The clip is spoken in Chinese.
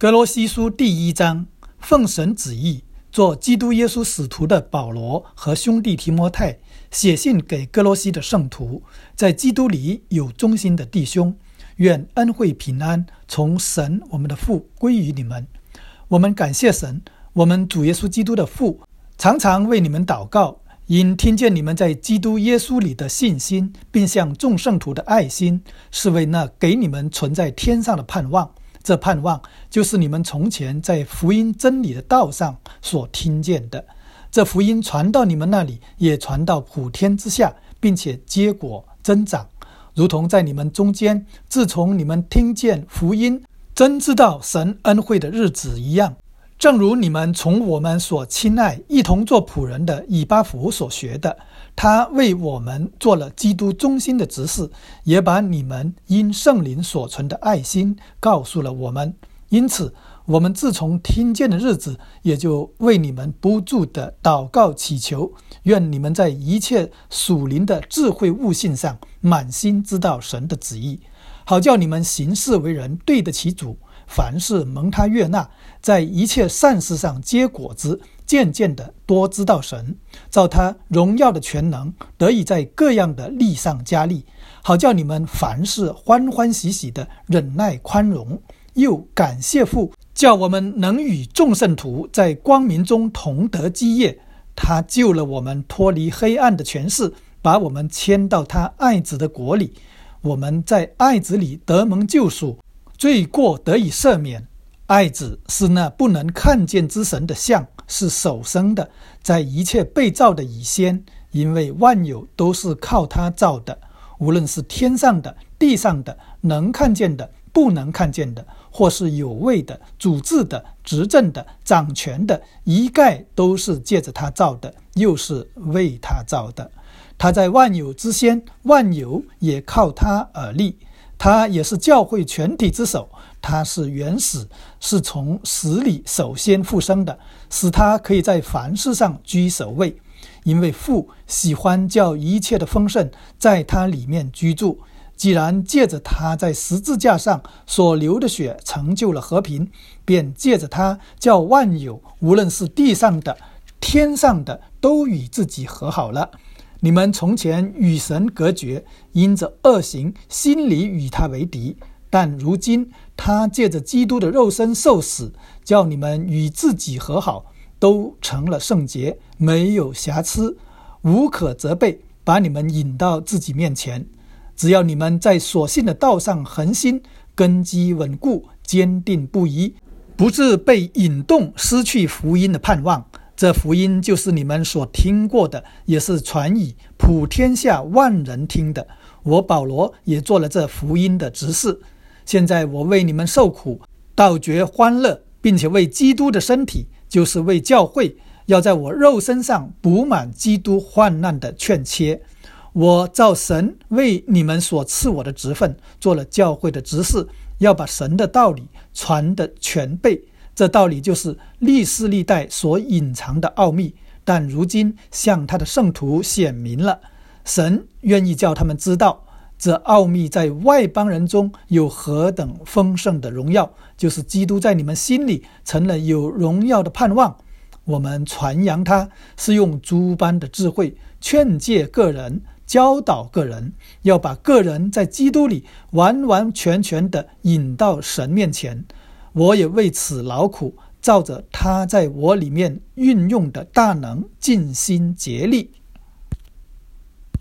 哥罗西书第1章，奉神旨意做基督耶稣使徒的保罗和兄弟提摩太写信给哥罗西的圣徒，在基督里有忠心的弟兄，愿恩惠平安从神我们的父归于你们。我们感谢神，我们主耶稣基督的父，常常为你们祷告，因听见你们在基督耶稣里的信心，并向众圣徒的爱心，是为那给你们存在天上的盼望。这盼望就是你们从前在福音真理的道上所听见的。这福音传到你们那里，也传到普天之下，并且结果增长，如同在你们中间，自从你们听见福音，真知道神恩惠的日子一样。正如你们从我们所亲爱一同做仆人的以巴弗所学的，他为我们做了基督忠心的执事，也把你们因圣灵所存的爱心告诉了我们。因此我们自从听见的日子，也就为你们不住的祷告祈求，愿你们在一切属灵的智慧悟性上满心知道神的旨意，好叫你们行事为人对得起主，凡事蒙他悦纳，在一切善事上结果子，渐渐的多知道神，照他荣耀的全能，得以在各样的力上加力，好叫你们凡事欢欢喜喜的忍耐宽容。又感谢父，叫我们能与众圣徒在光明中同得基业。他救了我们脱离黑暗的权势，把我们迁到他爱子的国里。我们在爱子里得蒙救赎，罪过得以赦免。爱子是那不能看见之神的像，是首生的，在一切被造的以先，因为万有都是靠他造的，无论是天上的、地上的，能看见的、不能看见的，或是有位的、主治的、执政的、掌权的，一概都是借着他造的，又是为他造的。他在万有之先，万有也靠他而立。他也是教会全体之首，他是原始，是从死里首先复生的，使他可以在凡事上居首位。因为父喜欢叫一切的丰盛在他里面居住，既然借着他在十字架上所流的血成就了和平，便借着他叫万有，无论是地上的、天上的，都与自己和好了。你们从前与神隔绝，因着恶行，心里与他为敌，但如今他借着基督的肉身受死，叫你们与自己和好，都成了圣洁，没有瑕疵，无可责备，把你们引到自己面前。只要你们在所信的道上恒心，根基稳固，坚定不移，不致被引动失去福音的盼望。这福音就是你们所听过的，也是传以普天下万人听的。我保罗也做了这福音的执事。现在我为你们受苦，倒觉欢乐，并且为基督的身体，就是为教会，要在我肉身上补满基督患难的劝切。我照神为你们所赐我的职分，做了教会的执事，要把神的道理传得全备。这道理就是历世历代所隐藏的奥秘，但如今向他的圣徒显明了。神愿意叫他们知道，这奥秘在外邦人中有何等丰盛的荣耀，就是基督在你们心里成了有荣耀的盼望。我们传扬他，是用诸般的智慧，劝诫个人，教导个人，要把个人在基督里完完全全地引到神面前。我也为此劳苦，照着他在我里面运用的大能尽心竭力。